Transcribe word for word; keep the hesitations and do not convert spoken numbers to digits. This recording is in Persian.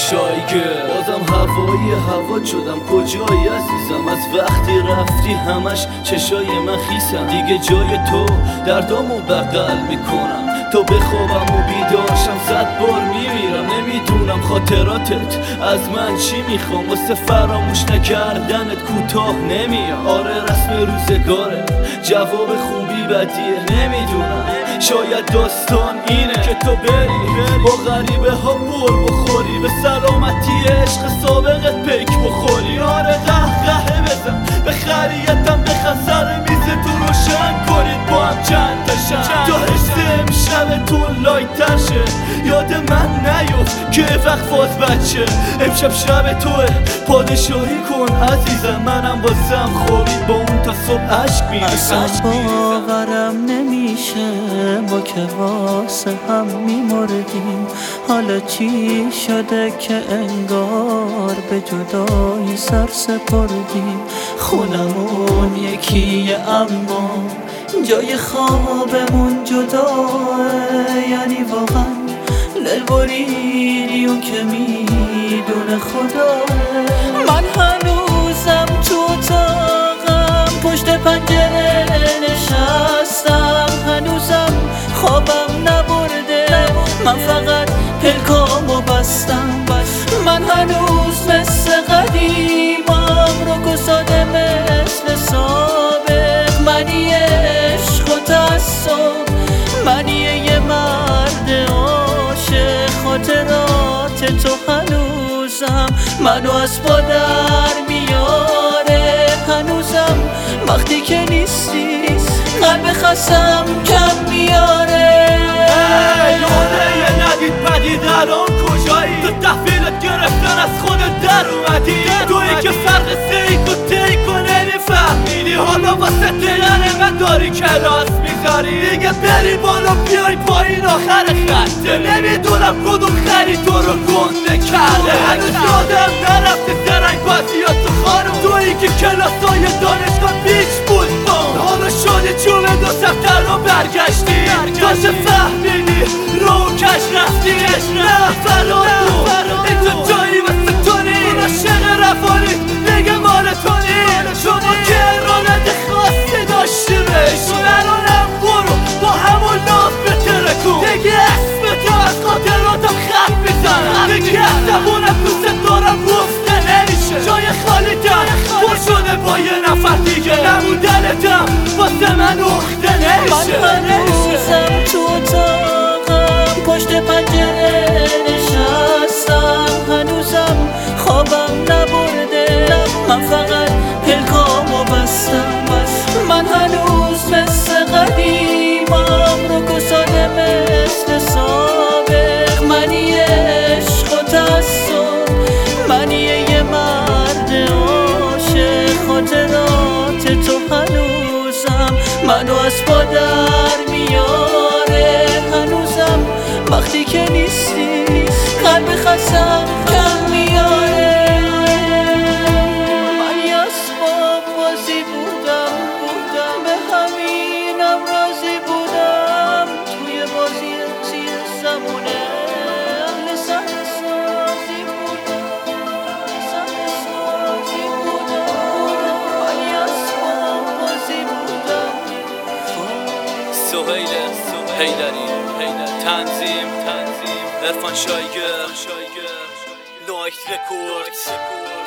شایگه. بازم هوای هوا شدم کجایی عزیزم؟ از وقتی رفتی همش چشای من خیسم. دیگه جای تو دردامو بغل میکنم، تو بخوابم و بیداشم صد بار میمیرم. نمیدونم خاطراتت از من چی میخوام، واسه فراموش نکردنت کوتاه نمیام. آره رسم روزگاره، جواب خوبی بدیه. نمیدونم شاید داستان اینه که تو بری با غریبه ها بر بخوری، به سلامتی عشق سابقت پیک بخوری. آره قهقهه بزن به خریتم، بخن سر میز تو روشن کنید با هم چند تشن، تا حس امشب تو لایتر شه. یاد من نیفت که وقت فاز بچه، امشب شب توه پادشاهی کن عزیزم. منم واسم خوابی با اون تا صبح عشق میریزم. اصلا باورم نمیشه ما که واسه هم میمردیم، حالا چی شده که انگار به جدایی سر سپردیم. خونمون یکیه اما جای خوابمون جداه، یعنی واقعا دلبریدی اون که میدونه خدا. من هنوزم تو اتاقم پشت پنجره نشستم، هنوزم خوابم نبرده، من فقط پلکامو بستم. من هنوز مثل قدیمم رو گساده مثل سابق، منی عشق و تعصب، منی یه مرد عاشق. خاطرات تو هنوزم منو از پا در میاره، هنوزم وقتی که نیستی قلب خستم کم میاره. یاده یه ندید پدید الان کجایی؟ تو تحویلت گرفتن از خودت در اومدی، تویی که فرق سیک و تیک و نمیفهمیدی، حالا واسه دلن من داری کلاس میذاری. دیگه بری بالا بیای پایین آخر خطه، نمیدونم کدوم خری تو رو گنده کرده. هنوز یادم نرفته زرنگ بازیات تو خانم، تویی که کلاسای دانشگاه بیچ بود با، حالا شده چوبه دو سفتر رو برگشتی، تازه فهمیدی رو کش رفتی. نه فرار کن این تو جایی واسه تو نی، عاشق رفانی دیگه مال تو نی. شما که ارادت خاصی داشتی بهش، الانم برو با همون ناف بترکون. دیگه اسم تو از خاطراتم خط میزنم، دیگه زبونم دوست دارم گفته نمیشه. جای خالی در پر شده با یه نفر دیگه، نمودنتم واسه من اخته نمیشه. من هنوزم تو اتاقم پشت پنجره نشستم، هنوزم خوابم نبرده، من فقط پلکامو بستم. من هنوز مثل قدیمم رو گساده مثل سابق، منی عشق و تعصب، منی یه مرد عاشق. خاطرات تو هنوزم منو از پا در میاره، هنوزم وقتی که نیستی قلب خستم کم میاره. من یه اسباب بازی بودم بودم به همینم راضی بودم، توی بازی زیر زمونه اهل صحنه سازی بودم، صحنه سازی بودم. من یه اسباب بازی بودم. سهیل حیدری تنظیم عرفان شایگه، نایت رکورد.